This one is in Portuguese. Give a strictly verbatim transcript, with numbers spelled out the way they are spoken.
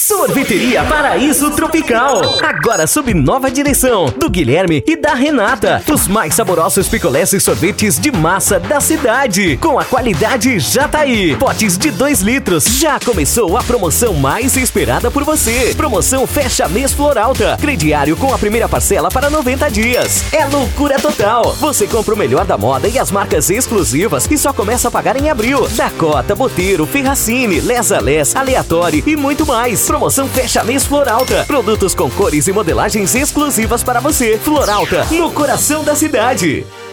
Sorveteria Paraíso Tropical. Agora sob nova direção do Guilherme e da Renata. Os mais saborosos picolés e sorvetes de massa da cidade. Com a qualidade Jataí. Potes de dois litros. Já começou a promoção mais esperada por você. Promoção Fecha Mês Floralta. Crediário com a primeira parcela para noventa dias. É loucura total. Você compra o melhor da moda e as marcas exclusivas e só começa a pagar em abril. Dakota, Boteiro, Ferracini, Lesa Les, Aleatório e muito mais. Promoção Fecha Mês Floralta. Produtos com cores e modelagens exclusivas para você. Floralta, no coração da cidade.